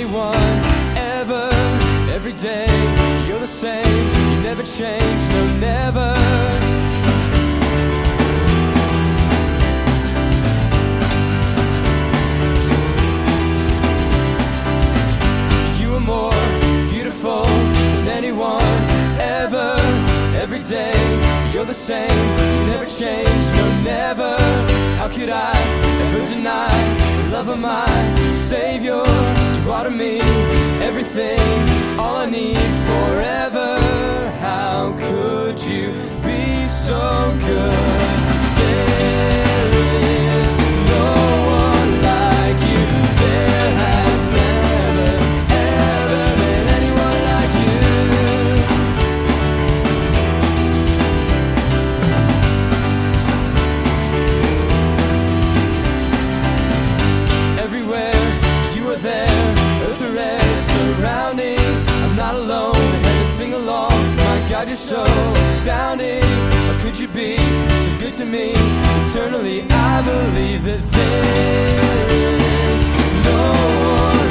anyone ever. Every day you're the same, you never change, no never. You are more beautiful than anyone ever. Every day you're the same, you never change, no never. How could I ever deny the love of my Savior? You brought to me everything, all I need forever. How could you be so good? There is no one like you. There has never, ever been anyone like you. Everywhere you are there, earth or air surrounding. I'm not alone, and sing along. My God, you're so astounding. How could you be so good to me? Eternally, I believe that there is no one